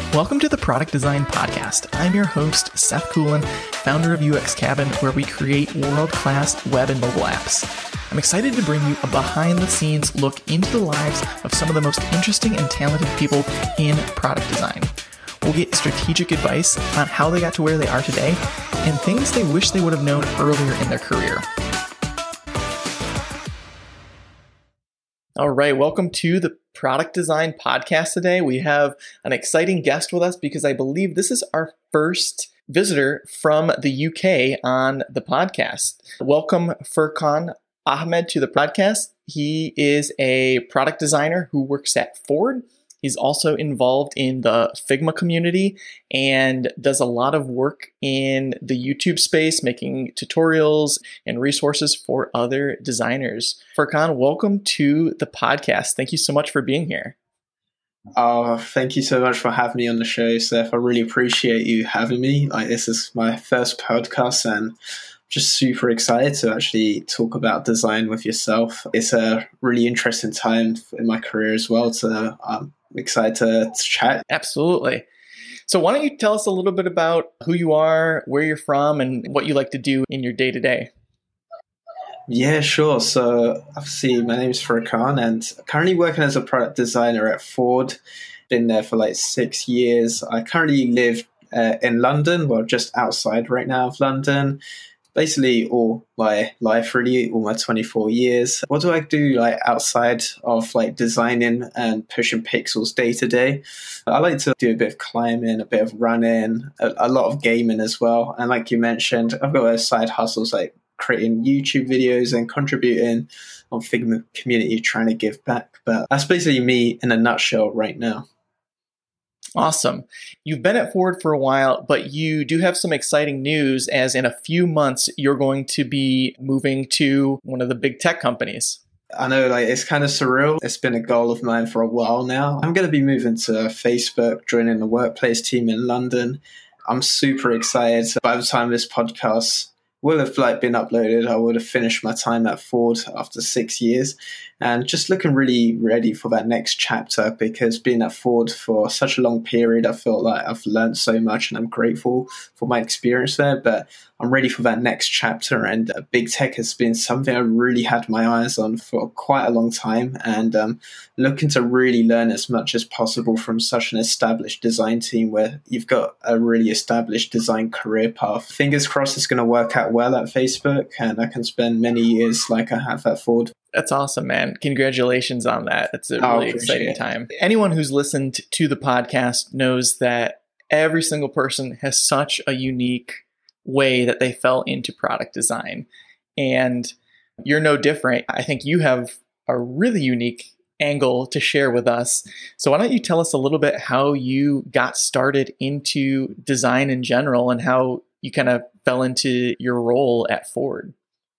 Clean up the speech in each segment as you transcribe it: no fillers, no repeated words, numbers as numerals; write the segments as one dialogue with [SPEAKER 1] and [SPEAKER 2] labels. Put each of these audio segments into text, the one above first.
[SPEAKER 1] Welcome to the Product Design Podcast. I'm your host, Seth Coolin, founder of UX Cabin, where we create world-class web and mobile apps. I'm excited to bring you a behind-the-scenes look into the lives of some of the most interesting and talented people in product design. We'll get strategic advice on how they got to where they are today and things they wish they would have known earlier in their career. All right, welcome to the Product Design Podcast today. We have an exciting guest with us because I believe this is our first visitor from the UK on the podcast. Welcome Furkan Ahmed to the podcast. He is a product designer who works at Ford. He's also involved in the Figma community and does a lot of work in the YouTube space, making tutorials and resources for other designers. Furkan, welcome to the podcast. Thank you so much for being here.
[SPEAKER 2] Thank you so much for having me on the show, Seth. I really appreciate you having me. This is my first podcast and just super excited to actually talk about design with yourself. It's a really interesting time in my career as well, so I'm excited to chat.
[SPEAKER 1] Absolutely. So why don't you tell us a little bit about who you are, where you're from, and what you like to do in your day-to-day?
[SPEAKER 2] Yeah, sure. So obviously my name is Furkan and currently working as a product designer at Ford. Been there for like 6 years. I currently live in London, well, just outside right now of London. Basically all my life, really, all my 24 years. What do I do outside of designing and pushing pixels day to day? I like to do a bit of climbing, a bit of running, a lot of gaming as well. And like you mentioned, I've got those side hustles like creating YouTube videos and contributing on Figma community, trying to give back. But that's basically me in a nutshell right now.
[SPEAKER 1] Awesome. You've been at Ford for a while, but you do have some exciting news as in a few months, you're going to be moving to one of the big tech companies.
[SPEAKER 2] I know it's kind of surreal. It's been a goal of mine for a while now. I'm going to be moving to Facebook, joining the workplace team in London. I'm super excited. By the time this podcast will have been uploaded, I would have finished my time at Ford after 6 years and just looking really ready for that next chapter, because being at Ford for such a long period, I feel like I've learned so much and I'm grateful for my experience there, but I'm ready for that next chapter. And big tech has been something I really had my eyes on for quite a long time, and looking to really learn as much as possible from such an established design team where you've got a really established design career path. Fingers crossed it's going to work out well at Facebook and I can spend many years like I have at Ford.
[SPEAKER 1] That's awesome, man. Congratulations on that. It's a really exciting time. Anyone who's listened to the podcast knows that every single person has such a unique way that they fell into product design. And you're no different. I think you have a really unique angle to share with us. So why don't you tell us a little bit how you got started into design in general and how you kind of fell into your role at Ford?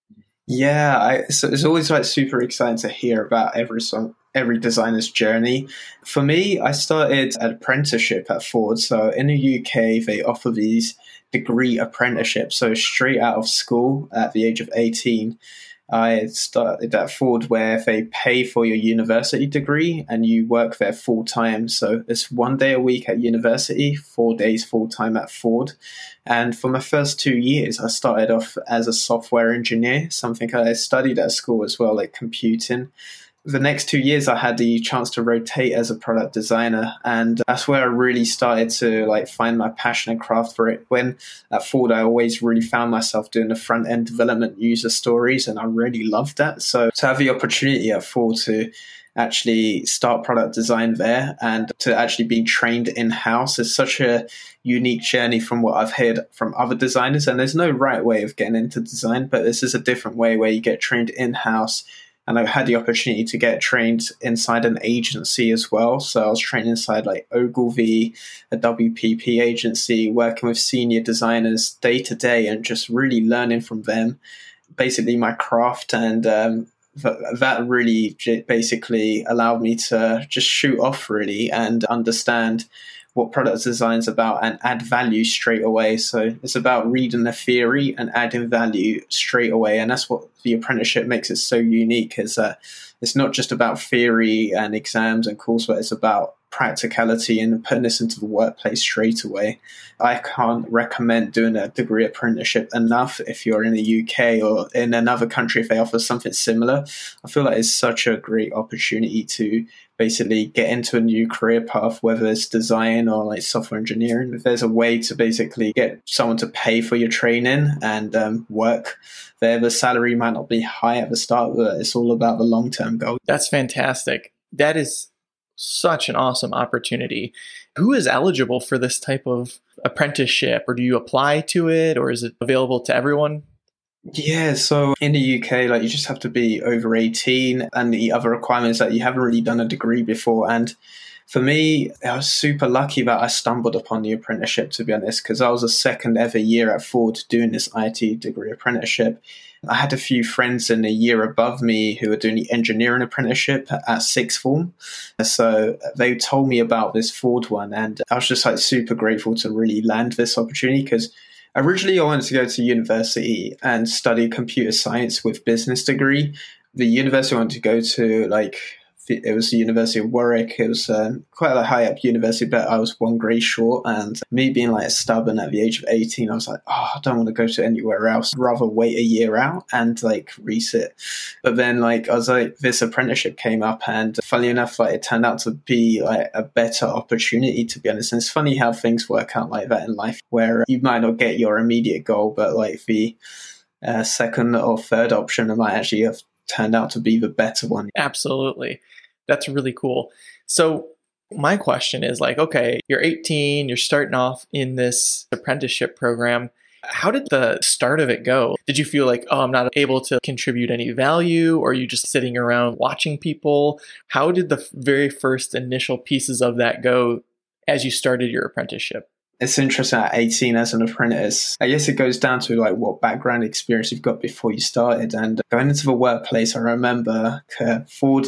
[SPEAKER 2] Yeah, it's always super exciting to hear about every designer's journey. For me, I started an apprenticeship at Ford. So in the UK, they offer these degree apprenticeships. So straight out of school at the age of 18, I started at Ford where they pay for your university degree and you work there full time. So it's 1 day a week at university, 4 days full time at Ford. And for my first 2 years, I started off as a software engineer, something I studied at school as well, like computing. The next 2 years, I had the chance to rotate as a product designer, and that's where I really started to find my passion and craft for it. When at Ford, I always really found myself doing the front end development user stories, and I really loved that. So to have the opportunity at Ford to actually start product design there and to actually be trained in-house is such a unique journey from what I've heard from other designers. And there's no right way of getting into design, but this is a different way where you get trained in-house. And I had the opportunity to get trained inside an agency as well. So I was trained inside Ogilvy, a WPP agency, working with senior designers day to day and just really learning from them, basically my craft. And that really basically allowed me to just shoot off really and understand what product design is about and add value straight away. So it's about reading the theory and adding value straight away. And that's what the apprenticeship makes it so unique, is that it's not just about theory and exams and coursework. It's about practicality and putting this into the workplace straight away. I can't recommend doing a degree apprenticeship enough if you're in the UK or in another country if they offer something similar. I feel like it's such a great opportunity to basically get into a new career path, whether it's design or like software engineering. If there's a way to basically get someone to pay for your training and work there, the salary might not be high at the start, but it's all about the long-term goal.
[SPEAKER 1] That's fantastic. That is such an awesome opportunity. Who is eligible for this type of apprenticeship, or do you apply to it, or is it available to everyone?
[SPEAKER 2] Yeah, so in the UK, like you just have to be over 18, and the other requirements that you haven't really done a degree before. And for me, I was super lucky that I stumbled upon the apprenticeship, to be honest, because I was the second ever year at Ford doing this IT degree apprenticeship. I had a few friends in a year above me who were doing the engineering apprenticeship at sixth form. So they told me about this Ford one, and I was just like super grateful to really land this opportunity, because originally I wanted to go to university and study computer science with business degree. The university I wanted to go to, it was the University of Warwick. It was quite a high up university, but I was one grade short. And me being like stubborn at the age of 18, I was like, I don't want to go to anywhere else. I'd rather wait a year out and like resit. But then I was like, this apprenticeship came up, and funny enough, it turned out to be like a better opportunity, to be honest. And it's funny how things work out like that in life, where you might not get your immediate goal, but like the second or third option might actually have turned out to be the better one.
[SPEAKER 1] Absolutely. That's really cool. So my question is okay, you're 18, you're starting off in this apprenticeship program. How did the start of it go? Did you feel like, I'm not able to contribute any value, or are you just sitting around watching people? How did the very first initial pieces of that go as you started your apprenticeship?
[SPEAKER 2] It's interesting at 18 as an apprentice. I guess it goes down to what background experience you've got before you started. And going into the workplace, I remember Ford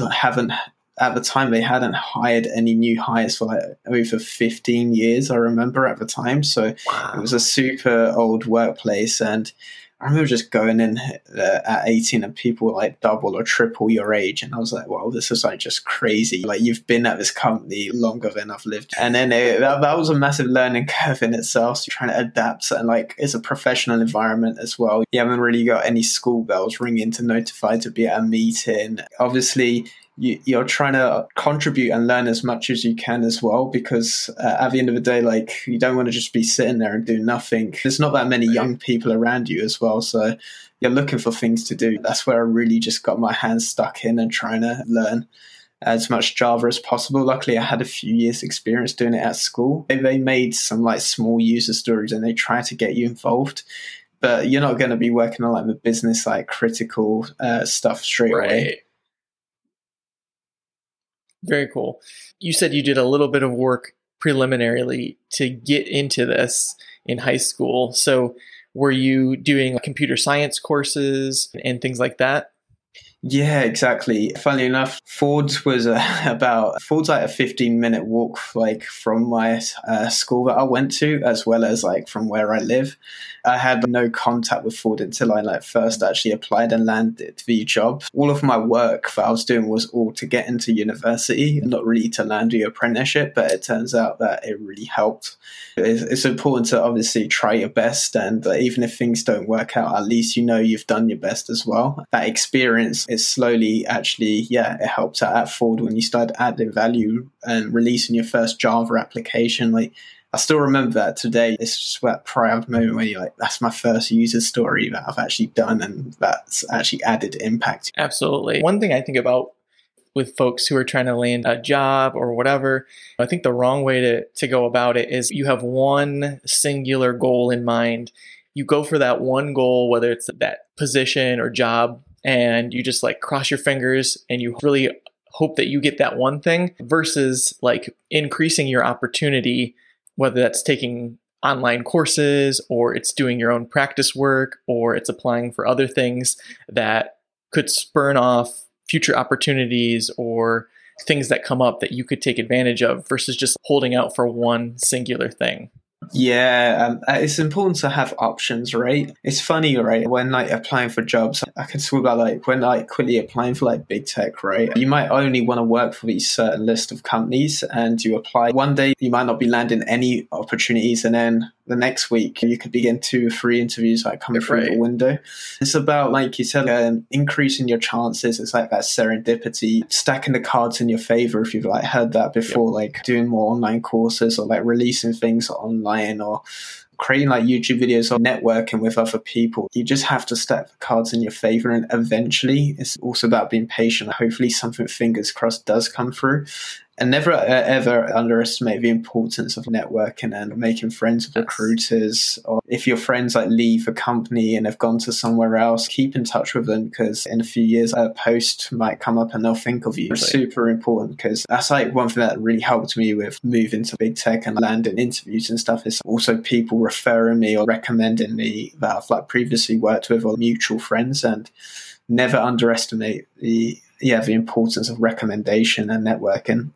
[SPEAKER 2] at the time, they hadn't hired any new hires for over 15 years, I remember at the time. So
[SPEAKER 1] Wow.
[SPEAKER 2] It was a super old workplace. And I remember just going in at 18 and people were double or triple your age. And I was like, wow, this is just crazy. You've been at this company longer than I've lived. And then that was a massive learning curve in itself. So you're trying to adapt, and it's a professional environment as well. You haven't really got any school bells ringing to notify to be at a meeting. Obviously, you're trying to contribute and learn as much as you can as well, because at the end of the day, you don't want to just be sitting there and do nothing. There's not that many young people around you as well, so you're looking for things to do. That's where I really just got my hands stuck in and trying to learn as much Java as possible. Luckily, I had a few years experience doing it at school. They made some small user stories, and they try to get you involved, but you're not going to be working on the business critical stuff straight away.
[SPEAKER 1] Very cool. You said you did a little bit of work preliminarily to get into this in high school. So were you doing computer science courses and things like that?
[SPEAKER 2] Yeah, exactly. Funnily enough, Ford's was a 15-minute walk from my school that I went to, as well as from where I live. I had no contact with Ford until I first actually applied and landed the job. All of my work that I was doing was all to get into university, not really to land the apprenticeship, but it turns out that it really helped. It's important to obviously try your best, and even if things don't work out, at least you've done your best as well. That experience is slowly it helps out at Ford when you start adding value and releasing your first Java application. I still remember that today. It's just that proud moment where you're that's my first user story that I've actually done, and that's actually added impact.
[SPEAKER 1] Absolutely. One thing I think about with folks who are trying to land a job or whatever, I think the wrong way to go about it is you have one singular goal in mind. You go for that one goal, whether it's that position or job, and you just cross your fingers and you really hope that you get that one thing, versus increasing your opportunity, whether that's taking online courses or it's doing your own practice work or it's applying for other things that could spurn off future opportunities or things that come up that you could take advantage of, versus just holding out for one singular thing.
[SPEAKER 2] Yeah, it's important to have options, right? It's funny, right? When like applying for jobs, I can talk about like when like quickly applying for like big tech, right? You might only want to work for these certain list of companies, and you apply. One day you might not be landing any opportunities, and then the next week you could begin 2 or 3 interviews like coming through the window. It's about, like you said, increasing your chances. It's like that serendipity, stacking the cards in your favor. If you've like heard that before, like doing more online courses or like releasing things online or creating like YouTube videos or networking with other people. You just have to stack the cards in your favor, and eventually it's also about being patient. Hopefully something, fingers crossed, does come through. And never ever underestimate the importance of networking and making friends with recruiters. Or if your friends like leave a company and have gone to somewhere else, keep in touch with them, because in a few years a post might come up and they'll think of you. It's super important, because that's like one thing that really helped me with moving to big tech and landing interviews and stuff, is also people referring me or recommending me that I've like previously worked with or mutual friends. And never underestimate the importance of recommendation and networking.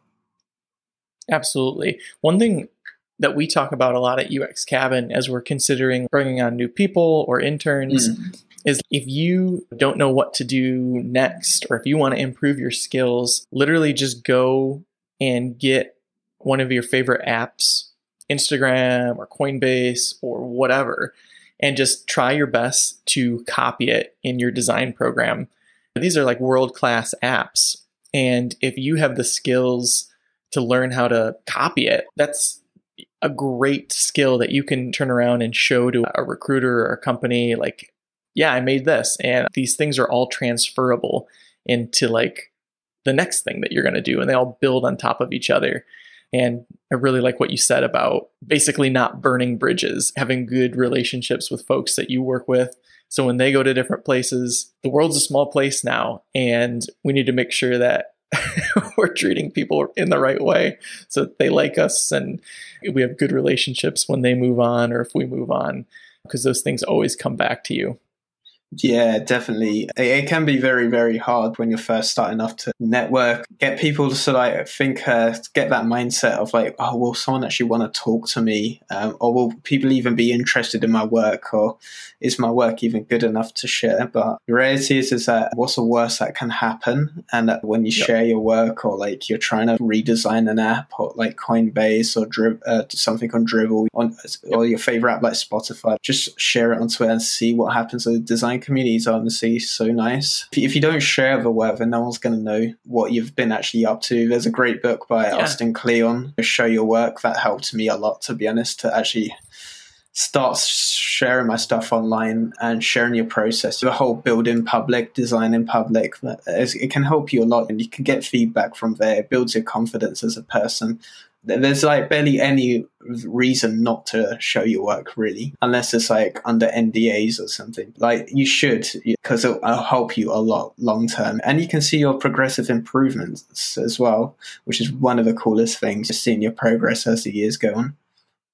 [SPEAKER 1] Absolutely. One thing that we talk about a lot at UX Cabin as we're considering bringing on new people or interns is, if you don't know what to do next, or if you want to improve your skills, literally just go and get one of your favorite apps, Instagram or Coinbase or whatever, and just try your best to copy it in your design program. These are like world-class apps. And if you have the skills to learn how to copy it, that's a great skill that you can turn around and show to a recruiter or a company, like, yeah, I made this. And these things are all transferable into like the next thing that you're going to do, and they all build on top of each other. And I really like what you said about basically not burning bridges, having good relationships with folks that you work with. So when they go to different places, the world's a small place now, and we need to make sure that we're treating people in the right way so that they like us and we have good relationships when they move on, or if we move on, because those things always come back to you.
[SPEAKER 2] Yeah, definitely. It can be very, very hard when you're first starting off to network, get people to like think, get that mindset of like, oh, will someone actually want to talk to me? Or will people even be interested in my work? Or is my work even good enough to share? But the reality is that what's the worst that can happen? And that when you share your work, or like you're trying to redesign an app, or like Coinbase or something on Dribbble, or your favorite app like Spotify, just share it on Twitter and see what happens. The design communities are honestly so nice. If you don't share the work, then no one's going to know what you've been actually up to. There's a great book by Austin Kleon, Show Your Work, that helped me a lot, to be honest, to actually start sharing my stuff online and sharing your process. The whole build in public, design in public, it can help you a lot, and you can get feedback from there. It builds your confidence as a person. There's like barely any reason not to show your work, really, unless it's like under NDAs or something. Like you should, because it'll help you a lot long term, and you can see your progressive improvements as well, which is one of the coolest things, just seeing your progress as the years go on.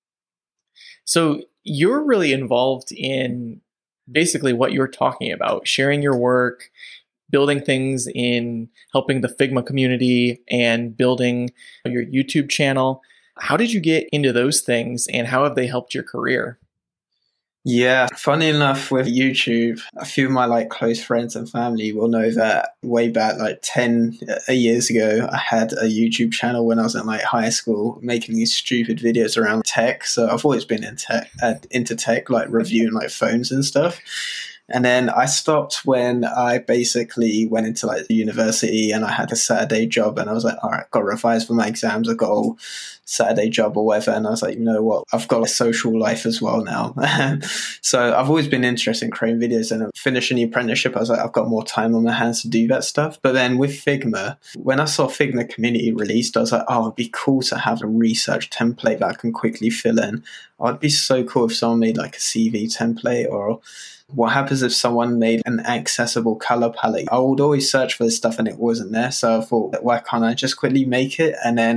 [SPEAKER 1] So you're really involved in basically what you're talking about, sharing your work, building things in helping the Figma community, and building your YouTube channel. How did you get into those things, and how have they helped your career?
[SPEAKER 2] Yeah, funny enough, with YouTube, a few of my like close friends and family will know that way back like 10 years ago, I had a YouTube channel when I was in like high school, making these stupid videos around tech. So I've always been into tech, like reviewing like phones and stuff. And then I stopped when I basically went into like the university, and I had a Saturday job, and I was like, all right, I've got to revise for my exams. I've got a Saturday job or whatever. And I was like, you know what? I've got a social life as well now. So I've always been interested in creating videos, and finishing the apprenticeship, I was like, I've got more time on my hands to do that stuff. But then with Figma, when I saw Figma community released, I was like, oh, it'd be cool to have a research template that I can quickly fill in. Oh, it'd be so cool if someone made like a CV template, or what happens if someone made an accessible color palette? I would always search for this stuff and it wasn't there. So I thought, why can't I just quickly make it? And then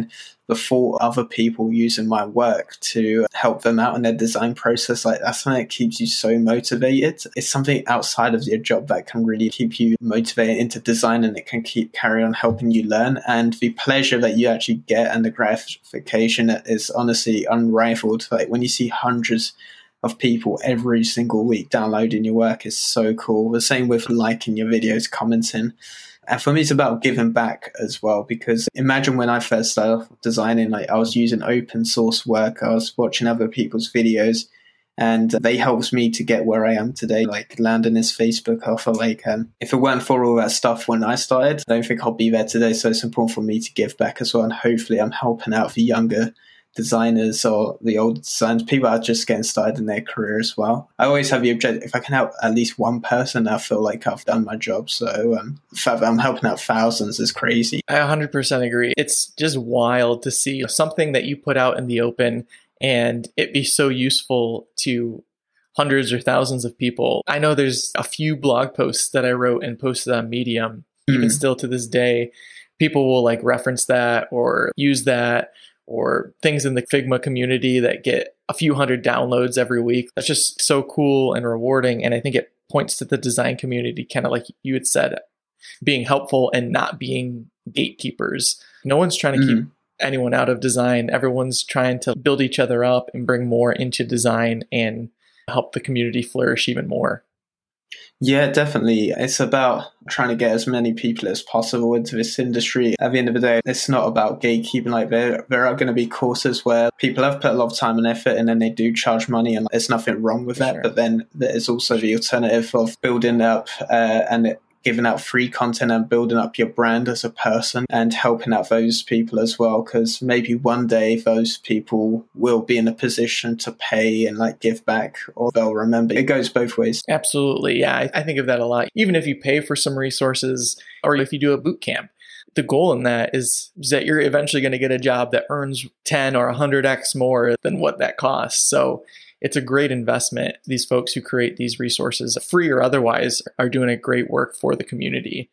[SPEAKER 2] the thought of other people using my work to help them out in their design process, like that's something that keeps you so motivated. It's something outside of your job that can really keep you motivated into design, and it can carry on helping you learn. And the pleasure that you actually get and the gratification is honestly unrivaled. Like when you see hundreds of people every single week downloading your work is so cool. The same with liking your videos, commenting. And for me, it's about giving back as well, because imagine when I first started designing, like I was using open source work, I was watching other people's videos, and they helped me to get where I am today, like landing this Facebook offer. Like, if it weren't for all that stuff when I started, I don't think I'll be there today. So it's important for me to give back as well. And hopefully I'm helping out the younger designers or the older designers, people are just getting started in their career as well. I always have the objective, if I can help at least one person, I feel like I've done my job. So the fact that I'm helping out thousands is crazy.
[SPEAKER 1] I 100% agree. It's just wild to see something that you put out in the open and it be so useful to hundreds or thousands of people. I know there's a few blog posts that I wrote and posted on Medium. Even still to this day, people will like reference that or use that, or things in the Figma community that get a few hundred downloads every week. That's just so cool and rewarding. And I think it points to the design community, kind of like you had said, being helpful and not being gatekeepers. No one's trying to keep anyone out of design. Everyone's trying to build each other up and bring more into design and help the community flourish even more.
[SPEAKER 2] Yeah, definitely. It's about trying to get as many people as possible into this industry. At the end of the day, it's not about gatekeeping. Like there are going to be courses where people have put a lot of time and effort and then they do charge money, and there's nothing wrong with that. Sure. But then there's also the alternative of building up and giving out free content and building up your brand as a person and helping out those people as well, because maybe one day those people will be in a position to pay and like give back, or they'll remember. It goes both ways.
[SPEAKER 1] Absolutely. Yeah, I think of that a lot. Even if you pay for some resources or if you do a boot camp, the goal in that is that you're eventually going to get a job that earns 10 or 100x more than what that costs. So it's a great investment. These folks who create these resources, free or otherwise, are doing a great work for the community.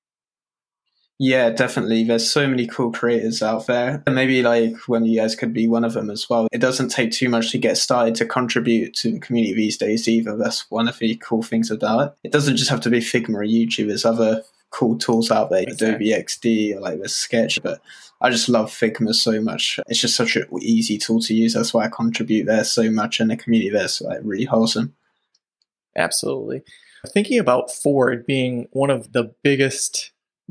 [SPEAKER 2] Yeah, definitely. There's so many cool creators out there. And maybe like one of you guys could be one of them as well. It doesn't take too much to get started to contribute to the community these days either. That's one of the cool things about it. It doesn't just have to be Figma or YouTube. There's other cool tools out there, exactly. Adobe XD or like the Sketch, but I just love Figma so much. It's just such an easy tool to use. That's why I contribute there so much, and the community there is like really wholesome.
[SPEAKER 1] Absolutely. Thinking about Ford being one of the biggest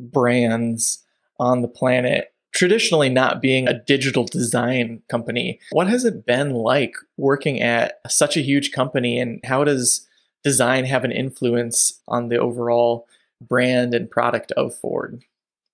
[SPEAKER 1] brands on the planet, traditionally not being a digital design company, what has it been like working at such a huge company, and how does design have an influence on the overall brand and product of Ford?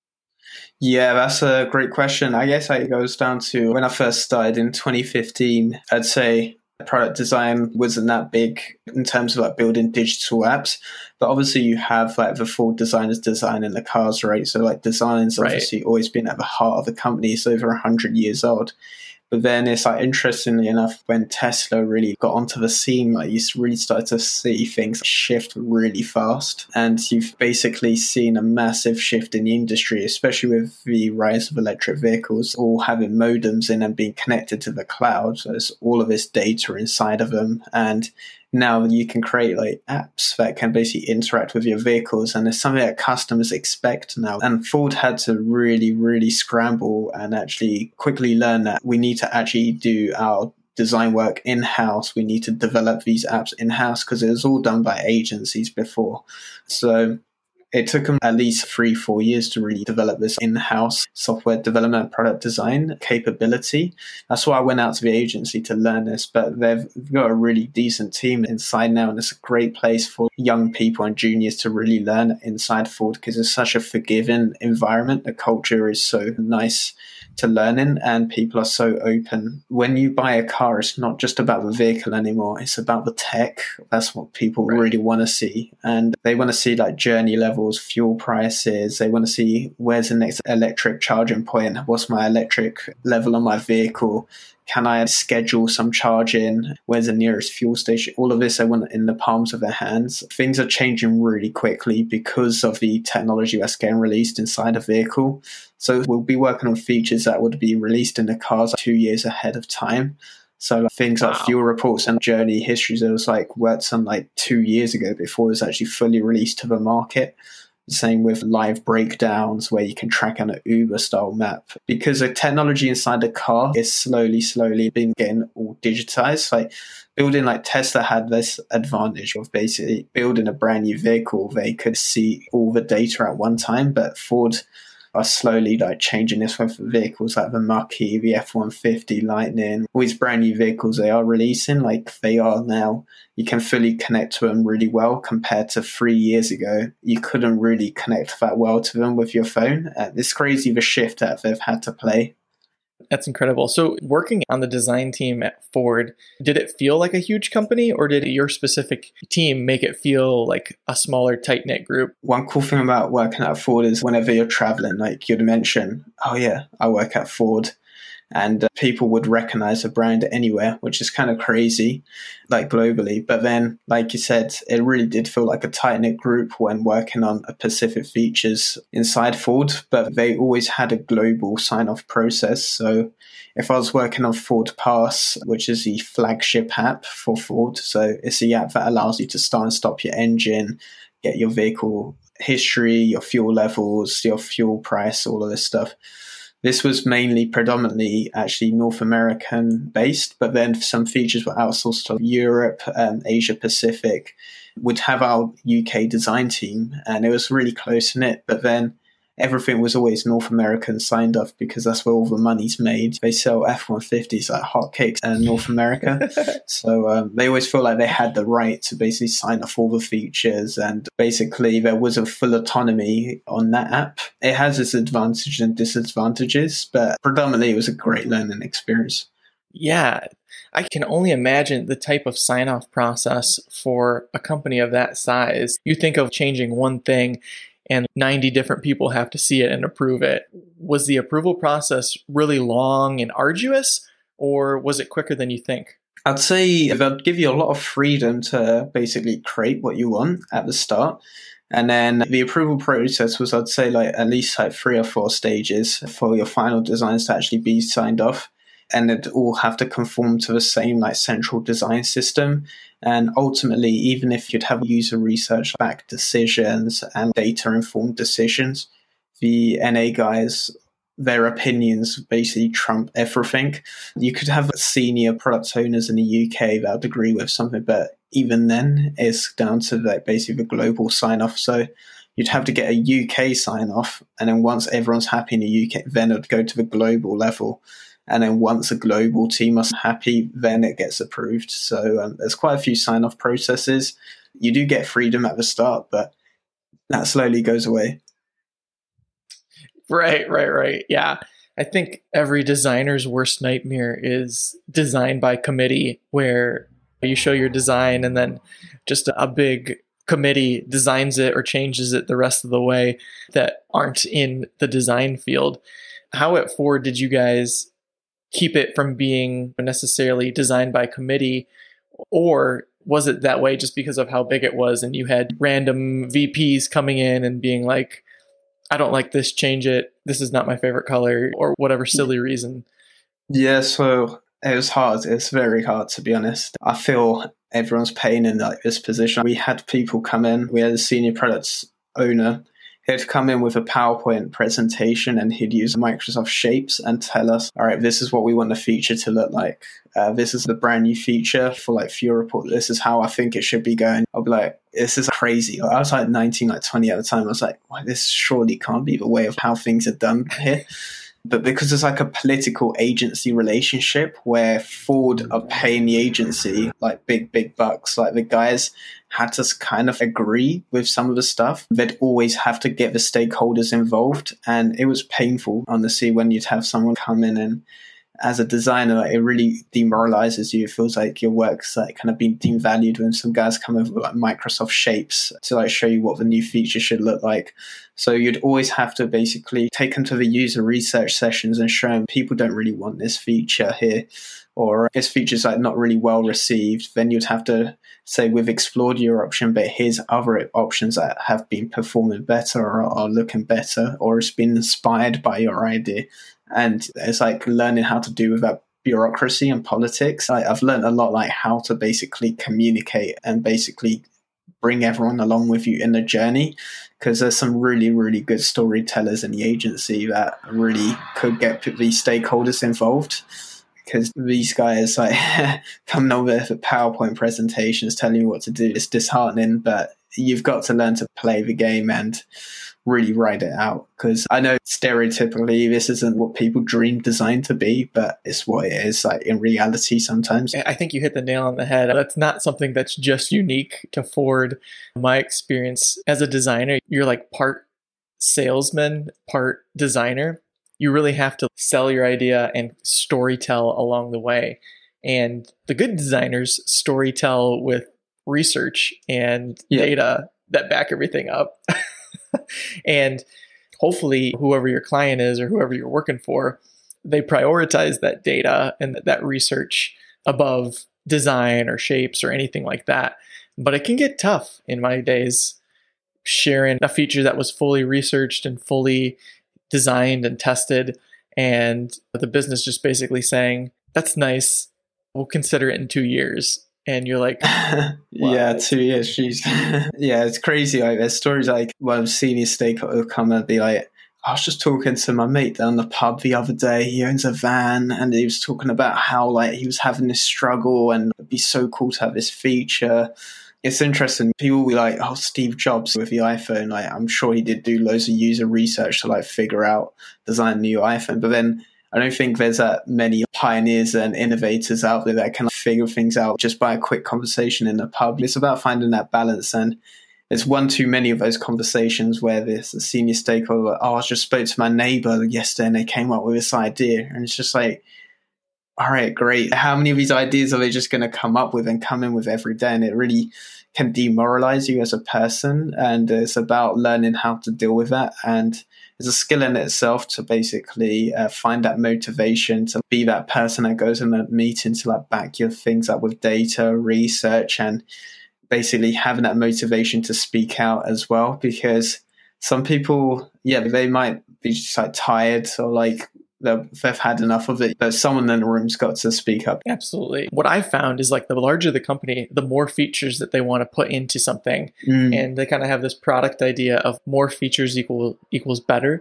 [SPEAKER 2] Yeah, that's a great question. I guess it goes down to when I first started in 2015, I'd say product design wasn't that big in terms of like building digital apps. But obviously you have like the Ford designers designing the cars, right? So like design's obviously always been at the heart of the company. It's over 100 years old. But then it's like, interestingly enough, when Tesla really got onto the scene, like you really started to see things shift really fast. And you've basically seen a massive shift in the industry, especially with the rise of electric vehicles, all having modems in and being connected to the cloud. So there's all of this data inside of them. And now you can create like apps that can basically interact with your vehicles, and it's something that customers expect now. And Ford had to really, really scramble and actually quickly learn that we need to actually do our design work in-house. We need to develop these apps in-house because it was all done by agencies before. So it took them at least 3-4 years to really develop this in-house software development product design capability. That's why I went out to the agency to learn this, but they've got a really decent team inside now, and it's a great place for young people and juniors to really learn inside Ford because it's such a forgiving environment. The culture is so nice to learn in, and people are so open. When you buy a car, it's not just about the vehicle anymore. It's about the tech. That's what people really want to see. And they want to see like journey levels, fuel prices. They want to see where's the next electric charging point? What's my electric level on my vehicle? Can I schedule some charging? Where's the nearest fuel station? All of this, they want in the palms of their hands. Things are changing really quickly because of the technology that's getting released inside a vehicle. So we'll be working on features that would be released in the cars 2 years ahead of time. So things like fuel reports and journey histories, it was like worked on like 2 years ago before it was actually fully released to the market. Same with live breakdowns where you can track on an Uber style map. Because the technology inside the car is slowly been getting all digitized. Like building like Tesla had this advantage of basically building a brand new vehicle. They could see all the data at one time, but Ford are slowly like changing this with vehicles like the Mach-E, the F-150, Lightning, all these brand new vehicles they are releasing. Like they are now, you can fully connect to them really well compared to 3 years ago. You couldn't really connect that well to them with your phone. It's crazy the shift that they've had to play.
[SPEAKER 1] That's incredible. So working on the design team at Ford, did it feel like a huge company, or did your specific team make it feel like a smaller, tight-knit group?
[SPEAKER 2] One cool thing about working at Ford is whenever you're traveling, like you'd mention, oh yeah, I work at Ford. And people would recognize the brand anywhere, which is kind of crazy, like globally. But then, like you said, it really did feel like a tight-knit group when working on specific features inside Ford, but they always had a global sign-off process. So if I was working on Ford Pass, which is the flagship app for Ford, so it's the app that allows you to start and stop your engine, get your vehicle history, your fuel levels, your fuel price, all of this stuff. This was predominantly actually North American based, but then some features were outsourced to Europe, Asia Pacific. Would have our UK design team, and it was really close knit, but then everything was always North American signed off because that's where all the money's made. They sell F-150s like hotcakes in North America. So they always feel like they had the right to basically sign off all the features. And basically there was a full autonomy on that app. It has its advantages and disadvantages, but predominantly it was a great learning experience.
[SPEAKER 1] Yeah, I can only imagine the type of sign-off process for a company of that size. You think of changing one thing and 90 different people have to see it and approve it. Was the approval process really long and arduous, or was it quicker than you think?
[SPEAKER 2] I'd say they'll give you a lot of freedom to basically create what you want at the start. And then the approval process was, I'd say, like at least like 3 or 4 stages for your final designs to actually be signed off. And it all have to conform to the same like central design system. And ultimately, even if you'd have user research backed decisions and data informed decisions, the NA guys, their opinions basically trump everything. You could have senior product owners in the UK that would agree with something, but even then it's down to like basically the global sign off. So you'd have to get a UK sign off, and then once everyone's happy in the UK, then it would go to the global level. And then once a global team is happy, then it gets approved. So there's quite a few sign-off processes. You do get freedom at the start, but that slowly goes away.
[SPEAKER 1] Right. Yeah. I think every designer's worst nightmare is design by committee, where you show your design and then just a big committee designs it or changes it the rest of the way that aren't in the design field. How at Ford did you guys keep it from being necessarily designed by committee, or was it that way just because of how big it was and you had random VPs coming in and being like, I don't like this, change it, this is not my favorite color, or whatever silly reason?
[SPEAKER 2] Yeah, so it was hard. It's very hard, to be honest. I feel everyone's pain in like this position. We had people come in, we had a senior products owner. He'd come in with a PowerPoint presentation and he'd use Microsoft Shapes and tell us, all right, this is what we want the feature to look like. This is the brand new feature for like Fuel Report. This is how I think it should be going. I'll be like, this is crazy. I was like 19, like 20 at the time. I was like, well, this surely can't be the way of how things are done here. But because it's like a political agency relationship where Ford are paying the agency like big bucks, like the guys had to kind of agree with some of the stuff. They'd always have to get the stakeholders involved. And it was painful, honestly, when you'd have someone come in and as a designer, like, it really demoralizes you. It feels like your work's like kind of being devalued when some guys come over with like Microsoft Shapes to like show you what the new feature should look like. So you'd always have to basically take them to the user research sessions and show them people don't really want this feature here, or this feature's like not really well received. Then you'd have to say, we've explored your option, but here's other options that have been performing better or are looking better, or it's been inspired by your idea. And it's like learning how to do with that bureaucracy and politics. I've learned a lot, like how to basically communicate and basically bring everyone along with you in the journey, because there's some really, really good storytellers in the agency that really could get these stakeholders involved. Because these guys like coming over with PowerPoint presentations telling you what to do, it's disheartening, but you've got to learn to play the game and really write it out. Because I know stereotypically this isn't what people dream design to be, but it's what it is like in reality sometimes.
[SPEAKER 1] I think you hit the nail on the head. That's not something that's just unique to Ford. My experience as a designer, you're like part salesman, part designer. You really have to sell your idea and storytell along the way. And the good designers storytell with research and data that back everything up. And hopefully whoever your client is or whoever you're working for, they prioritize that data and that research above design or shapes or anything like that. But it can get tough in my days sharing a feature that was fully researched and fully designed and tested, and the business just basically saying, that's nice, we'll consider it in 2 years. And you're like,
[SPEAKER 2] yeah, 2 years, jeez. Yeah, it's crazy. Like, there's stories like one senior stakeholder come and be like, I was just talking to my mate down the pub the other day. He owns a van, and he was talking about how like he was having this struggle and it'd be so cool to have this feature. It's interesting. People will be like, oh, Steve Jobs with the iPhone. Like, I'm sure he did do loads of user research to like figure out, design a new iPhone. But then I don't think there's that many pioneers and innovators out there that can figure things out just by a quick conversation in the pub. It's about finding that balance. And it's one too many of those conversations where there's a senior stakeholder, oh, I just spoke to my neighbor yesterday and they came up with this idea. And it's just like, all right, great. How many of these ideas are they just going to come up with and come in with every day? And it really can demoralize you as a person. And it's about learning how to deal with that. And it's a skill in itself to basically find that motivation to be that person that goes in a meeting to like back your things up with data, research, and basically having that motivation to speak out as well. Because some people, they might be just like tired or like, they've had enough of it, but someone in the room's got to speak up.
[SPEAKER 1] Absolutely. What I found is like the larger the company, the more features that they want to put into something. And they kind of have this product idea of more features equals better.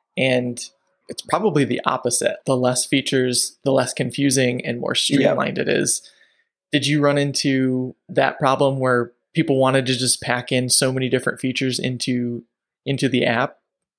[SPEAKER 1] And it's probably the opposite. The less features, the less confusing and more streamlined it is. Did you run into that problem where people wanted to just pack in so many different features into the app?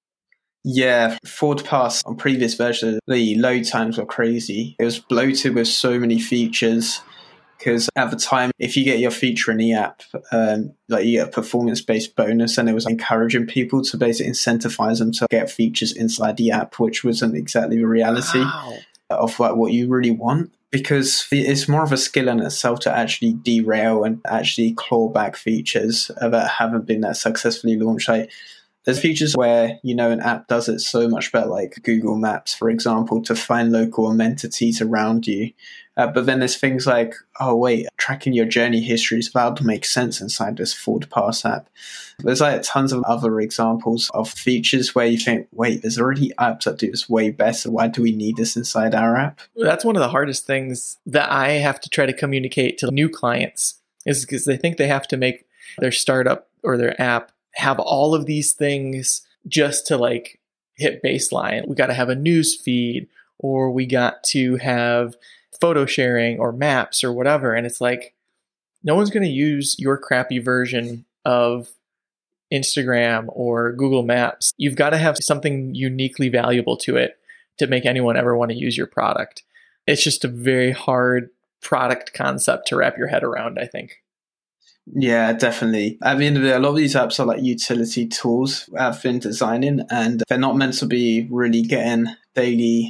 [SPEAKER 2] Yeah, FordPass on previous versions, the load times were crazy. It was bloated with so many features because at the time, if you get your feature in the app, like you get a performance-based bonus, and it was encouraging people to basically incentivize them to get features inside the app, which wasn't exactly the reality of like what you really want. Because it's more of a skill in itself to actually derail and actually claw back features that haven't been that successfully launched. Like, there's features where, an app does it so much better, like Google Maps, for example, to find local amenities around you. But then there's things like, oh, wait, tracking your journey history is about to make sense inside this FordPass app. There's like tons of other examples of features where you think, wait, there's already apps that do this way better. Why do we need this inside our app?
[SPEAKER 1] That's one of the hardest things that I have to try to communicate to new clients, is because they think they have to make their startup or their app have all of these things just to like hit baseline. We got to have a news feed, or we got to have photo sharing or maps or whatever. And it's like, no one's going to use your crappy version of Instagram or Google Maps. You've got to have something uniquely valuable to it to make anyone ever want to use your product. It's just a very hard product concept to wrap your head around, I think.
[SPEAKER 2] Yeah, definitely. At the end of the day, a lot of these apps are like utility tools I've been designing, and they're not meant to be really getting daily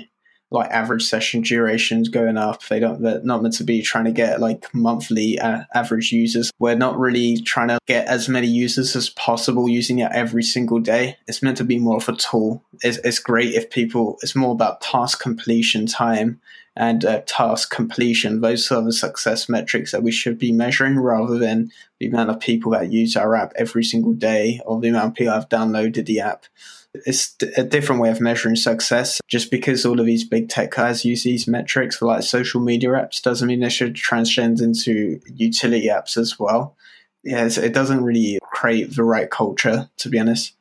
[SPEAKER 2] like average session durations going up. They're not meant to be trying to get like monthly average users. We're not really trying to get as many users as possible using it every single day. It's meant to be more of a tool. It's great if it's more about task completion time and task completion. Those are the success metrics that we should be measuring, rather than the amount of people that use our app every single day or the amount of people that have downloaded the app. It's a different way of measuring success. Just because all of these big tech guys use these metrics for like social media apps doesn't mean they should transcend into utility apps as well. Yeah, it doesn't really create the right culture, to be honest.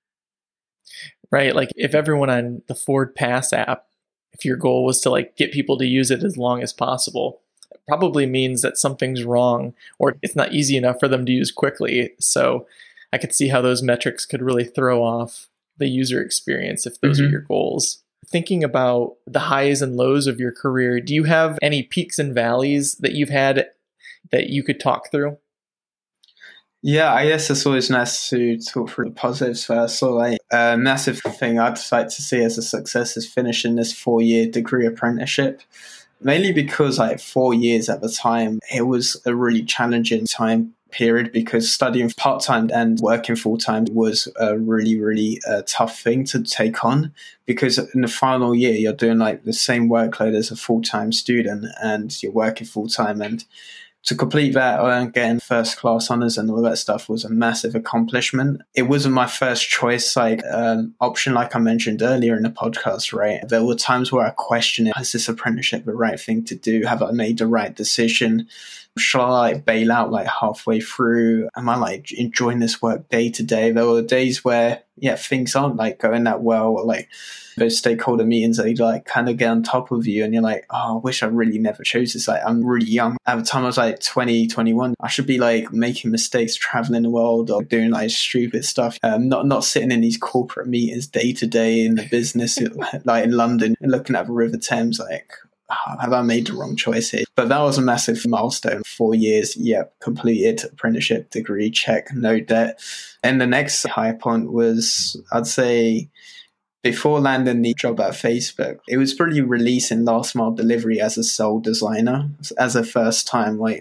[SPEAKER 1] Right. Like if everyone on the Ford Pass app, if your goal was to like get people to use it as long as possible, it probably means that something's wrong or it's not easy enough for them to use quickly. So I could see how those metrics could really throw off the user experience if those are your goals. Thinking about the highs and lows of your career, do you have any peaks and valleys that you've had that you could talk through?
[SPEAKER 2] Yeah, I guess it's always nice to talk through the positives first. So like a massive thing I'd like to see as a success is finishing this 4-year degree apprenticeship. Mainly because like 4 years at the time, it was a really challenging time period, because studying part-time and working full-time was a really tough thing to take on, because in the final year you're doing like the same workload as a full-time student and you're working full-time, and to complete that and getting first class honors and all that stuff was a massive accomplishment. It wasn't my first choice, like option, like I mentioned earlier in the podcast, right? There were times where I questioned, is this apprenticeship the right thing to do? Have I made the right decision? Shall I like bail out like halfway through? Am I like enjoying this work day to day? There were days where, yeah, things aren't like going that well. Like those stakeholder meetings, they like kind of get on top of you and you're like, oh, I wish I really never chose this. Like I'm really young. At the time I was like 20, 21. I should be like making mistakes, traveling the world or doing like stupid stuff. Not sitting in these corporate meetings day to day in the business, like in London and looking at the River Thames like, have I made the wrong choice here? But that was a massive milestone. 4 years, completed apprenticeship degree, check, no debt. And the next high point was, I'd say, before landing the job at Facebook, it was really releasing last mile delivery as a sole designer. As a first time, like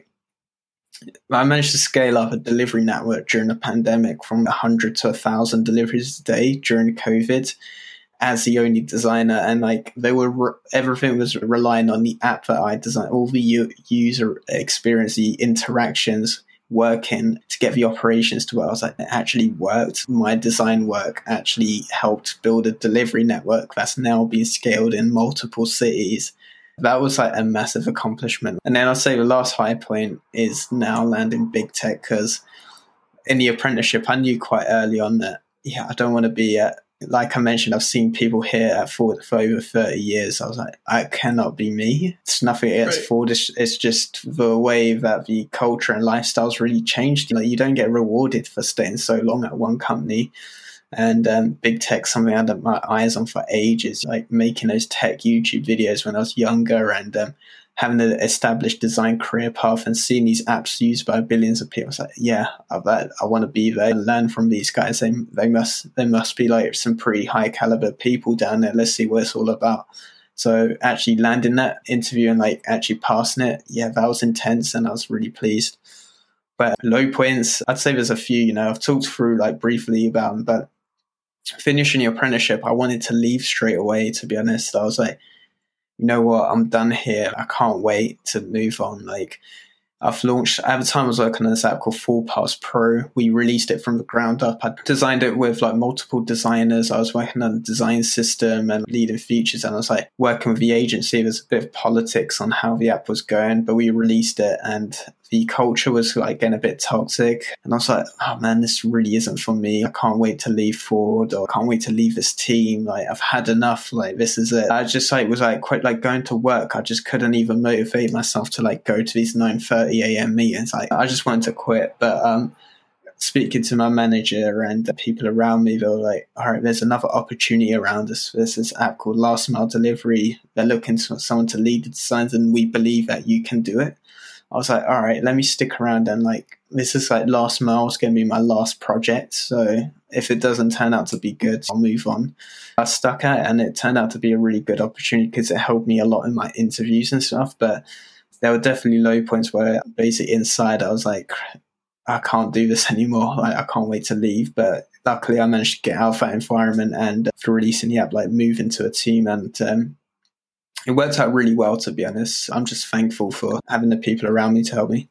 [SPEAKER 2] I managed to scale up a delivery network during the pandemic from 100 to 1,000 deliveries a day during COVID, as the only designer, and like everything was relying on the app that I designed, all the user experience, the interactions working to get the operations to where I was like, it actually worked. My design work actually helped build a delivery network that's now being scaled in multiple cities. That was like a massive accomplishment. And then I'll say the last high point is now landing big tech, because in the apprenticeship, I knew quite early on that, I don't want to be like I mentioned, I've seen people here at Ford for over 30 years. I was like, I cannot be me. It's nothing against Ford. It's just the way that the culture and lifestyles really changed. You don't get rewarded for staying so long at one company. And big tech, something I had my eyes on for ages, like making those tech YouTube videos when I was younger and having an established design career path and seeing these apps used by billions of people. I was like, I want to be there and learn from these guys. They must be like some pretty high caliber people down there. Let's see what it's all about. So actually landing that interview and like actually passing it, that was intense and I was really pleased. But low points, I'd say there's a few, I've talked through like briefly about them, but finishing your apprenticeship, I wanted to leave straight away, to be honest. I was like, you know what, I'm done here. I can't wait to move on. Like I've launched, at the time I was working on this app called ForPass Pro. We released it from the ground up. I designed it with like multiple designers. I was working on the design system and leading features. And I was like working with the agency. There's a bit of politics on how the app was going, but we released it and the culture was like getting a bit toxic. And I was like, oh man, this really isn't for me. I can't wait to leave Ford, or I can't wait to leave this team. Like I've had enough. Like this is it. I just like was like quite like going to work. I just couldn't even motivate myself to like go to these 9:30 a.m. meetings. Like I just wanted to quit. But speaking to my manager and the people around me, they were like, all right, there's another opportunity around us. There's this app called Last Mile Delivery. They're looking for someone to lead the designs and we believe that you can do it. I was like, all right, let me stick around, and like this is like Last Mile is going to be my last project, so if it doesn't turn out to be good, I'll move on. I stuck at it and it turned out to be a really good opportunity because it helped me a lot in my interviews and stuff. But there were definitely low points where basically inside I was like, I can't do this anymore. Like, I can't wait to leave. But luckily I managed to get out of that environment and after releasing the app, like move into a team, and it worked out really well, to be honest. I'm just thankful for having the people around me to help me.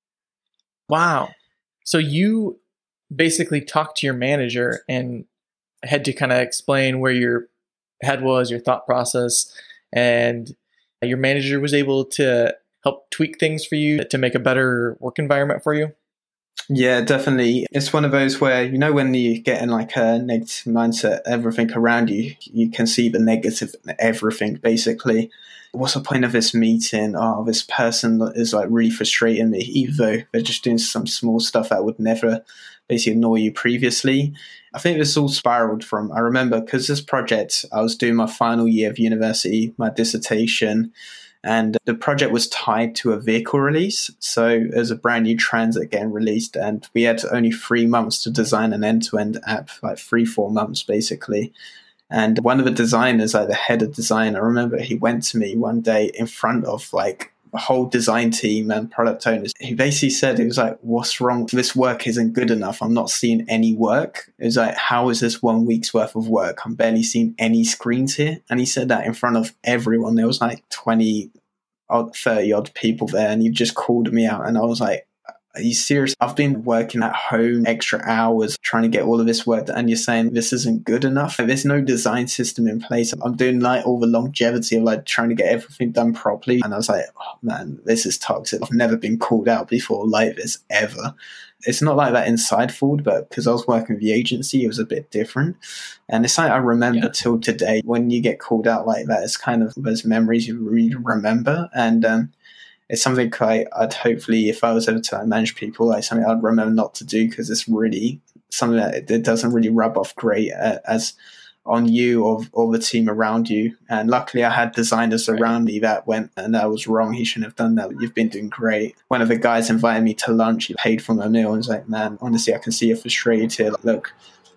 [SPEAKER 1] Wow. So you basically talked to your manager and had to kind of explain where your head was, your thought process, and your manager was able to help tweak things for you to make a better work environment for you?
[SPEAKER 2] Yeah, definitely. It's one of those where, you know, when you get in like a negative mindset, everything around you, you can see the negative in everything, basically. What's the point of this meeting? Oh, this person is like really frustrating me, even though they're just doing some small stuff that would never basically annoy you previously. I think this all spiraled from, I remember, because this project, I was doing my final year of university, my dissertation, and the project was tied to a vehicle release. So there's a brand new Transit getting released, and we had only 3 months to design an end-to-end app, like 3-4 months basically. And one of the designers, like the head of design, I remember he went to me one day in front of like the whole design team and product owners. He basically said, it was like, what's wrong? This work isn't good enough. I'm not seeing any work. It was like, how is this 1 week's worth of work? I'm barely seeing any screens here. And he said that in front of everyone. There was like 20 odd, 30 odd people there. And he just called me out. And I was like, are you serious? I've been working at home extra hours trying to get all of this work done, and you're saying this isn't good enough? There's no design system in place. I'm doing like all the longevity of like trying to get everything done properly. And I was like, oh man, this is toxic. I've never been called out before like this ever. It's not like that inside Ford, but because I was working with the agency, it was a bit different. And it's like I remember till today, when you get called out like that, it's kind of those memories you really remember. And it's something I'd hopefully, if I was ever to manage people, like something I'd remember not to do, because it's really something that it doesn't really rub off great as on you or the team around you. And luckily I had designers around me that went, and that was wrong. He shouldn't have done that. You've been doing great. One of the guys invited me to lunch. He paid for my meal and was like, man, honestly, I can see you're frustrated here. Like, look,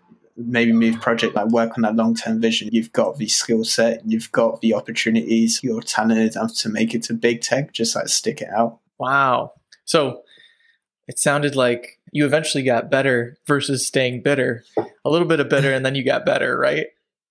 [SPEAKER 2] maybe move project, like work on that long-term vision. You've got the skill set, you've got the opportunities, you're talented enough to make it to big tech, just like stick it out.
[SPEAKER 1] Wow. So it sounded like you eventually got better versus staying bitter. A little bit of bitter and then you got better, right?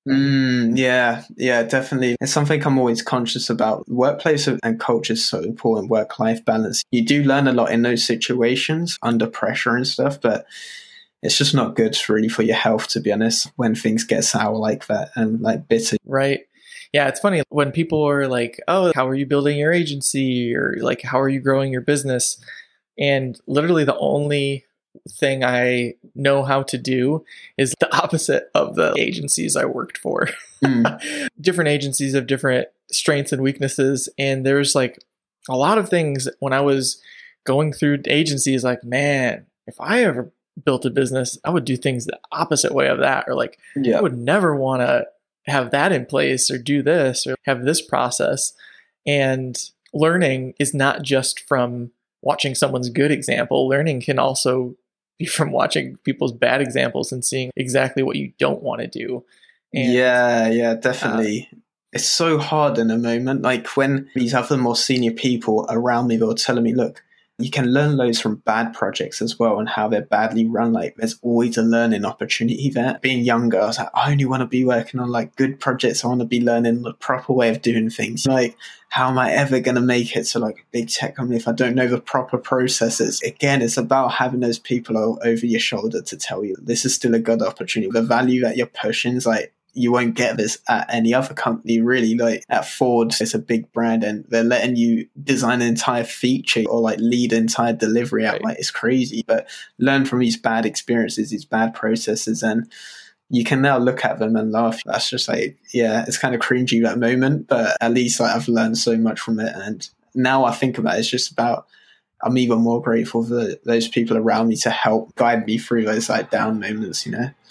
[SPEAKER 2] Yeah, definitely. It's something I'm always conscious about. Workplace and culture is so important, work-life balance. You do learn a lot in those situations under pressure and stuff, but it's just not good really for your health, to be honest, when things get sour like that and like bitter.
[SPEAKER 1] Right. Yeah, it's funny when people are like, oh, how are you building your agency? Or like, how are you growing your business? And literally the only thing I know how to do is the opposite of the agencies I worked for. Different agencies have different strengths and weaknesses. And there's like a lot of things when I was going through agencies, like, man, if I ever built a business, I would do things the opposite way of that. Or like, I would never want to have that in place or do this or have this process. And learning is not just from watching someone's good example. Learning can also be from watching people's bad examples and seeing exactly what you don't want to do. And,
[SPEAKER 2] yeah, definitely. It's so hard in a moment. Like when these other more senior people around me were telling me, look, you can learn loads from bad projects as well and how they're badly run. Like there's always a learning opportunity there. Being younger, I was like, I only want to be working on like good projects. I want to be learning the proper way of doing things. Like, how am I ever going to make it to like a big tech company if I don't know the proper processes? Again, it's about having those people over your shoulder to tell you this is still a good opportunity. The value that you're pushing is like, you won't get this at any other company, really. Like at Ford, it's a big brand and they're letting you design an entire feature or like lead entire delivery out. Like it's crazy, but learn from these bad experiences, these bad processes, and you can now look at them and laugh. That's just like, yeah, it's kind of cringy that moment, but at least like I've learned so much from it. And now I think about it, it's just about, I'm even more grateful for those people around me to help guide me through those like down moments, you know?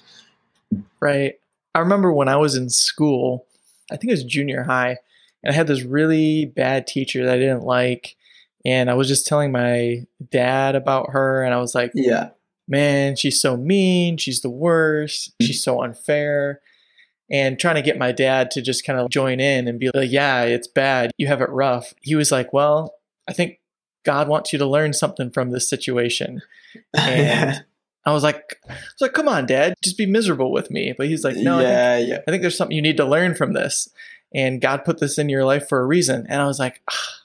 [SPEAKER 1] Right. I remember when I was in school, I think it was junior high, and I had this really bad teacher that I didn't like. And I was just telling my dad about her, and I was like, man, she's so mean. She's the worst. She's so unfair. And trying to get my dad to just kind of join in and be like, yeah, it's bad. You have it rough. He was like, well, I think God wants you to learn something from this situation. And I was like, come on, Dad, just be miserable with me. But he's like, no, I think there's something you need to learn from this. And God put this in your life for a reason. And I was like,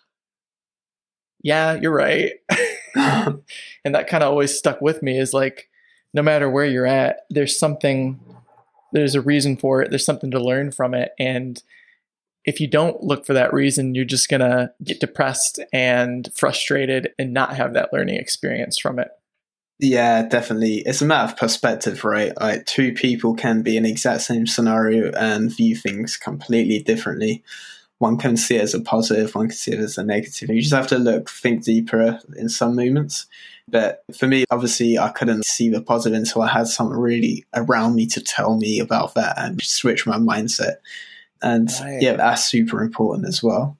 [SPEAKER 1] yeah, you're right. And that kind of always stuck with me, is like, no matter where you're at, there's a reason for it. There's something to learn from it. And if you don't look for that reason, you're just going to get depressed and frustrated and not have that learning experience from it.
[SPEAKER 2] Yeah, definitely. It's a matter of perspective, right? Like, two people can be in the exact same scenario and view things completely differently. One can see it as a positive, one can see it as a negative. You just have to think deeper in some moments. But for me, obviously, I couldn't see the positive until I had someone really around me to tell me about that and switch my mindset. And yeah, that's super important as well.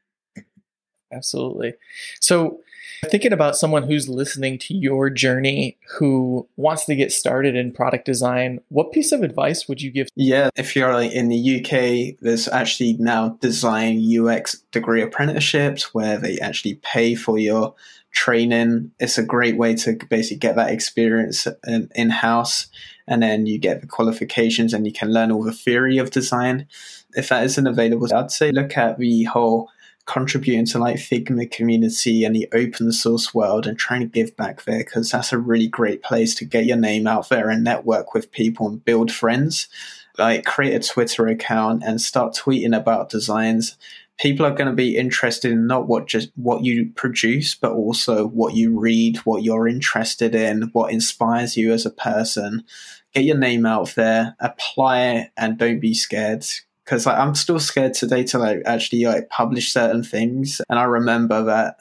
[SPEAKER 1] Absolutely. So thinking about someone who's listening to your journey, who wants to get started in product design, what piece of advice would you give?
[SPEAKER 2] Yeah, if you're like in the UK, there's actually now design UX degree apprenticeships where they actually pay for your training. It's a great way to basically get that experience in-house, and then you get the qualifications and you can learn all the theory of design. If that isn't available, I'd say look at the whole contributing to like Figma community and the open source world and trying to give back there, because that's a really great place to get your name out there and network with people and build friends. Like, create a Twitter account and start tweeting about designs. People are going to be interested in not just what you produce, but also what you read, what you're interested in, what inspires you as a person. Get your name out there, apply, and don't be scared. Because I'm still scared today to actually publish certain things. And I remember that,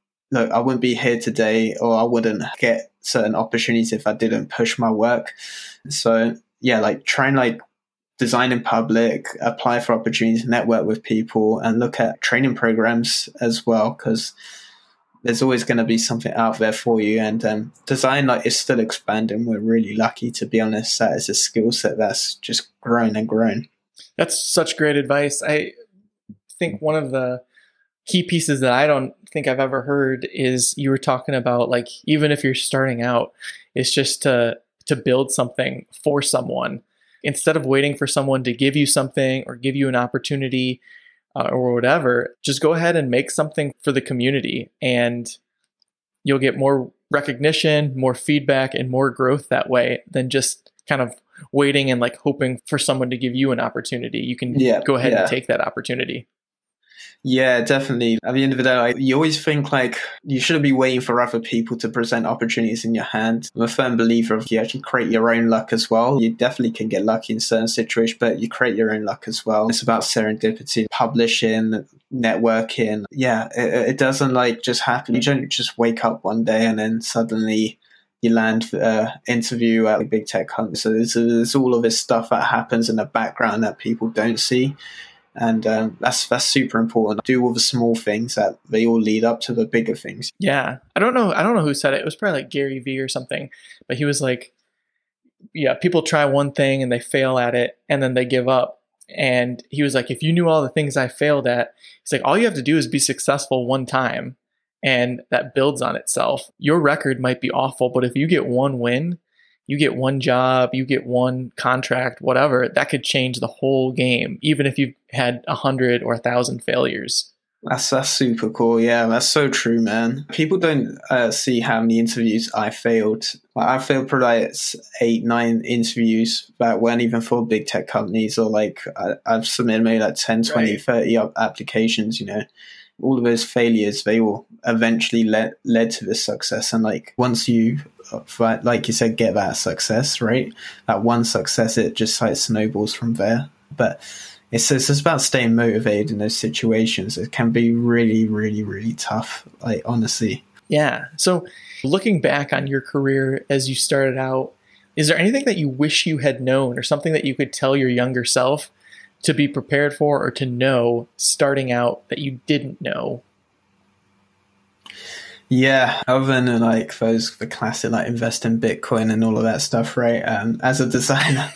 [SPEAKER 2] I wouldn't be here today, or I wouldn't get certain opportunities if I didn't push my work. So yeah, try and design in public, apply for opportunities, network with people, and look at training programs as well, because there's always going to be something out there for you. And design is still expanding. We're really lucky, to be honest. That is a skill set that's just grown and grown.
[SPEAKER 1] That's such great advice. I think one of the key pieces that I don't think I've ever heard is you were talking about, even if you're starting out, it's just to build something for someone. Instead of waiting for someone to give you something or give you an opportunity or whatever, just go ahead and make something for the community, and you'll get more recognition, more feedback, and more growth that way than just kind of waiting and hoping for someone to give you an opportunity. You can go ahead and take that opportunity.
[SPEAKER 2] Yeah, definitely. At the end of the day, you always think you shouldn't be waiting for other people to present opportunities in your hand. I'm a firm believer of you actually create your own luck as well. You definitely can get lucky in certain situations, but you create your own luck as well. It's about serendipity, publishing, networking. Yeah, it doesn't just happen. You don't just wake up one day and then suddenly you land an interview at a big tech company. So there's all of this stuff that happens in the background that people don't see. And that's super important. Do all the small things that they all lead up to the bigger things.
[SPEAKER 1] Yeah. I don't know who said it. It was probably Gary Vee or something. But he was people try one thing and they fail at it and then they give up. And he was like, if you knew all the things I failed at, he's like, all you have to do is be successful one time. And that builds on itself. Your record might be awful, but if you get one win, you get one job, you get one contract, whatever, that could change the whole game, even if you've had 100 or 1,000 failures.
[SPEAKER 2] That's super cool. Yeah, that's so true, man. People don't see how many interviews I failed. I failed probably 8, 9 interviews that weren't even for big tech companies, or I've submitted maybe 10, 20, 30 applications, All of those failures, they all eventually led to this success. And once you, like you said, get that success, right? That one success, it just snowballs from there. But it's about staying motivated in those situations. It can be really, really, really tough, honestly.
[SPEAKER 1] Yeah. So looking back on your career as you started out, is there anything that you wish you had known, or something that you could tell your younger self to be prepared for, or to know starting out that you didn't know?
[SPEAKER 2] Yeah, other than like the classic like invest in Bitcoin and all of that stuff, right? As a designer,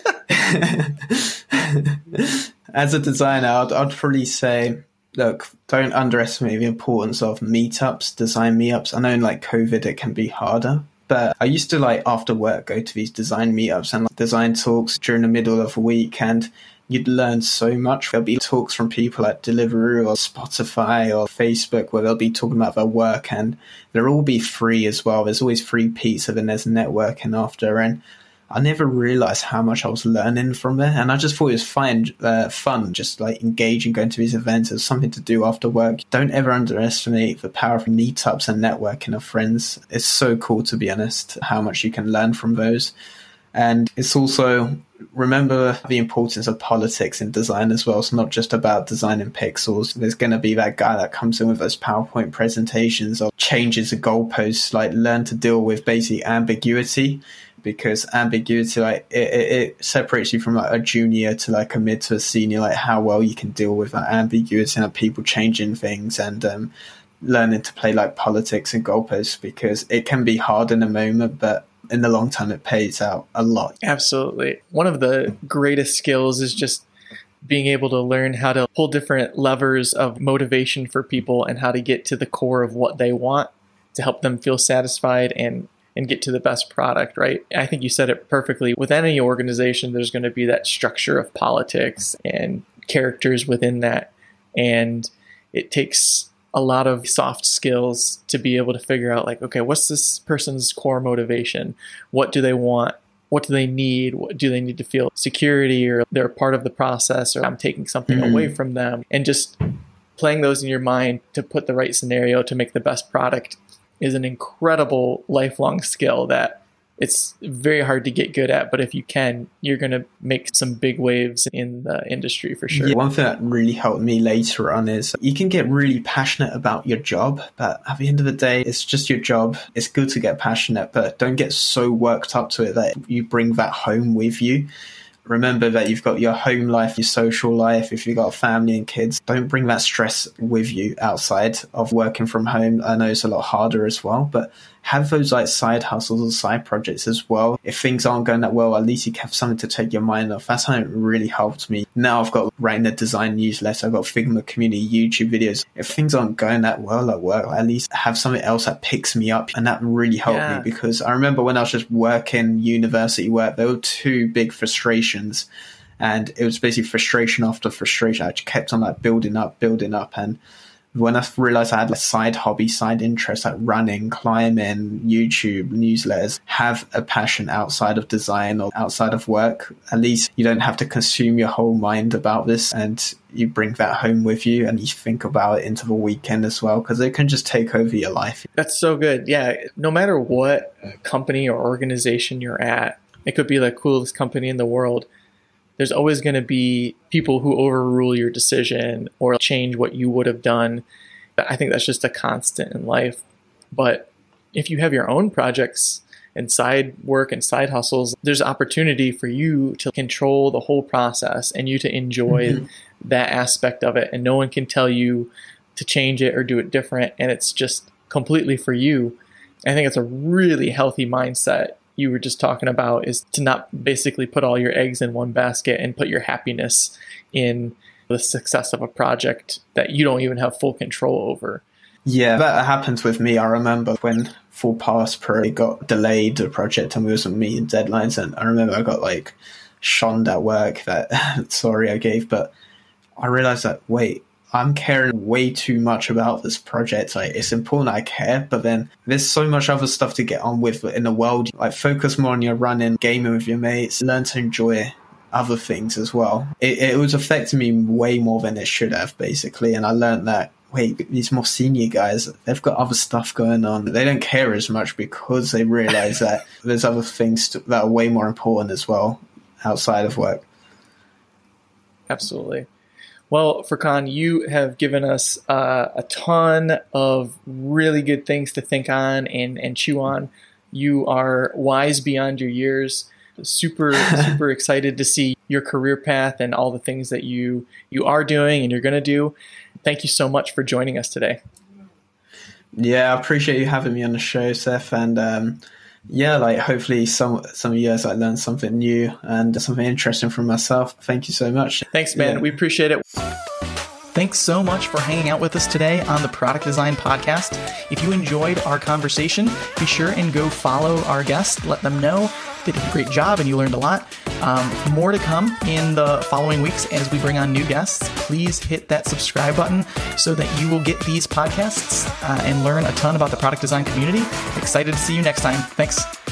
[SPEAKER 2] I'd probably say, look, don't underestimate the importance of meetups, design meetups. I know in like COVID it can be harder, but I used to like after work go to these design meetups and like, design talks during the middle of the week, and you'd learn so much. There'll be talks from people at Deliveroo or Spotify or Facebook where they'll be talking about their work, and they'll all be free as well. There's always free pizza, then there's networking after, and I never realized how much I was learning from there. And I just thought it was fun, just like engaging, going to these events as something to do after work. Don't ever underestimate the power of meetups and networking of friends. It's so cool, to be honest, how much you can learn from those. And it's also, remember the importance of politics in design as well. It's not just about designing pixels. There's going to be that guy that comes in with those PowerPoint presentations or changes the goalposts. Like, learn to deal with basically ambiguity, because ambiguity, like it separates you from like a junior to like a mid to a senior, like how well you can deal with that ambiguity and people changing things, and learning to play like politics and goalposts, because it can be hard in the moment, but in the long term, it pays out a lot.
[SPEAKER 1] Absolutely. One of the greatest skills is just being able to learn how to pull different levers of motivation for people and how to get to the core of what they want to help them feel satisfied and get to the best product, right? I think you said it perfectly. With any organization, there's going to be that structure of politics and characters within that. And it takes a lot of soft skills to be able to figure out, like, okay, what's this person's core motivation? What do they want? What do they need? What do they need to feel security, or they're part of the process, or I'm taking something away from them? And just playing those in your mind to put the right scenario to make the best product is an incredible lifelong skill that it's very hard to get good at. But if you can, you're going to make some big waves in the industry for sure.
[SPEAKER 2] Yeah, one thing that really helped me later on is you can get really passionate about your job, but at the end of the day, it's just your job. It's good to get passionate, but don't get so worked up to it that you bring that home with you. Remember that you've got your home life, your social life. If you've got a family and kids, don't bring that stress with you outside of working from home. I know it's a lot harder as well, but have those like side hustles or side projects as well. If things aren't going that well, at least you have something to take your mind off. That's how it really helped me. Now I've got writing a design newsletter. I've got Figma community YouTube videos. If things aren't going that well at work, at least have something else that picks me up. And that really helped me, because I remember when I was just working university work, there were two big frustrations. And it was basically frustration after frustration. I just kept on like building up. And when I realized I had a side hobby, side interest like running, climbing, YouTube, newsletters, have a passion outside of design or outside of work, at least you don't have to consume your whole mind about this, and you bring that home with you and you think about it into the weekend as well, because it can just take over your life.
[SPEAKER 1] That's so good. Yeah. No matter what company or organization you're at, it could be the coolest company in the world. There's always going to be people who overrule your decision or change what you would have done. I think that's just a constant in life. But if you have your own projects and side work and side hustles, there's opportunity for you to control the whole process and you to enjoy that aspect of it. And no one can tell you to change it or do it different. And it's just completely for you. I think it's a really healthy mindset. You were just talking about is to not basically put all your eggs in one basket and put your happiness in the success of a project that you don't even have full control over.
[SPEAKER 2] Yeah, that happens with me. I remember when Full Pass Pro got delayed, the project, and we wasn't meeting deadlines. And I remember I got like shunned at work that sorry I gave, but I realized that, wait, I'm caring way too much about this project. Like, it's important I care, but then there's so much other stuff to get on with in the world. Like, focus more on your running, gaming with your mates, learn to enjoy other things as well. It was affecting me way more than it should have, basically. And I learned that, wait, these more senior guys, they've got other stuff going on. They don't care as much because they realize that there's other things that are way more important as well outside of work.
[SPEAKER 1] Absolutely. Well, Furkan, you have given us a ton of really good things to think on and chew on. You are wise beyond your years. Super excited to see your career path and all the things that you are doing and you're going to do. Thank you so much for joining us today.
[SPEAKER 2] Yeah, I appreciate you having me on the show, Seth. And yeah, like hopefully some of you guys like learned something new and something interesting from myself. Thank you so much.
[SPEAKER 1] Thanks, man. Yeah. We appreciate it. Thanks so much for hanging out with us today on the Product Design Podcast. If you enjoyed our conversation, be sure and go follow our guests. Let them know they did a great job and you learned a lot. More to come in the following weeks as we bring on new guests. Please hit that subscribe button so that you will get these podcasts and learn a ton about the product design community. Excited to see you next time. Thanks.